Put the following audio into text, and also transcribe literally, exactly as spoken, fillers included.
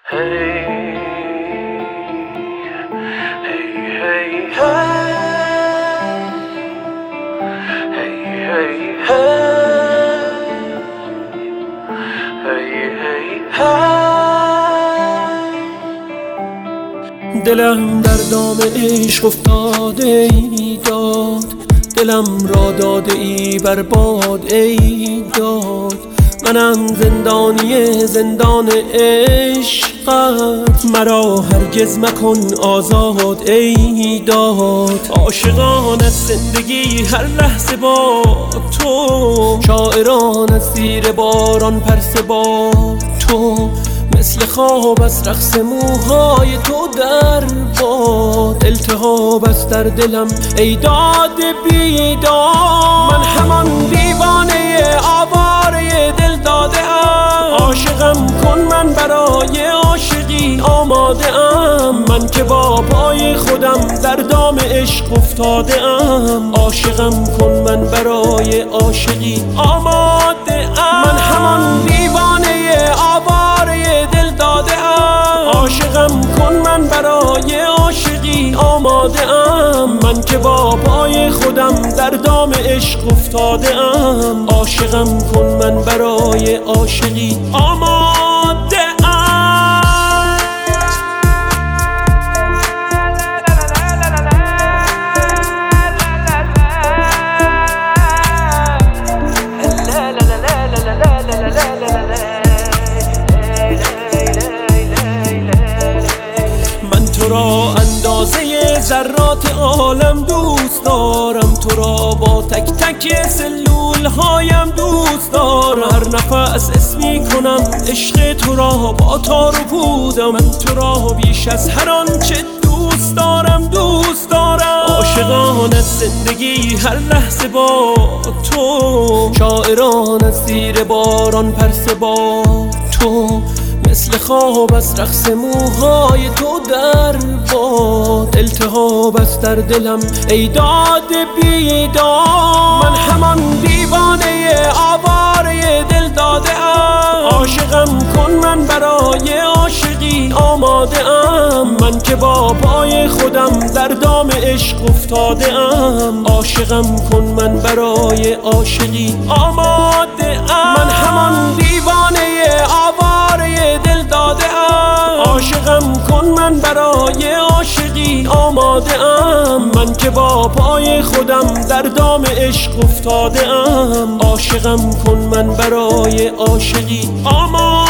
Hey, hey, hey, hey, hey, hey, hey, hey, hey. دلم در دام عشق افتاده ای داد، دلم را داده ای برباد ای داد. منم زندانی زندان عشقت، مرا هرگز مکن آزاد ای داد. عاشقان از زندگی هر لحظه با تو، شاعران از زیر باران پرسه با تو. مثل خواب از رقص موهای تو در باد، التهاب است در دلم ای داد بیداد. من همان دیوانه آواره دل داده ام، عاشقم کن من برای عاشقی آماده ام. من که با پای خودم در دام عشق افتاده ام، عاشقم کن من برای عاشقی آماده ام. من همان دیوانه آواره دل داده ام، عاشقم کن من برای عاشقی آماده ام. من که با پای خودم در دام عشق افتاده ام، عاشقم کن من برای عاشقی آماده ام. تو را اندازه ذرات عالم دوست دارم، تو را با تک تک سلول هایم دوست دارم. هر نفس اسمی کنم عشق تو را با تار و پودم. من تو را بیش از هر آنچه دوست دارم دوست دارم. عاشقان از زندگی هر لحظه با تو، شاعران از زیر باران پرسه با تو. مثل خواب از رقص موهای تو در باد، التهاب است در دلم ای داد بیداد. من همان دیوانه آواره دل داده ام، عاشقم کن من برای عاشقی آماده ام. من که با پای خودم در دام عشق افتاده ام، عاشقم کن من برای عاشقی آماده ام. من همان دیوانه آواره دل داده ام، عاشقم کن من برای عاشقی آماده ام. من که با پای خودم در دام عشق افتاده ام، عاشقم کن من برای عاشقی آماده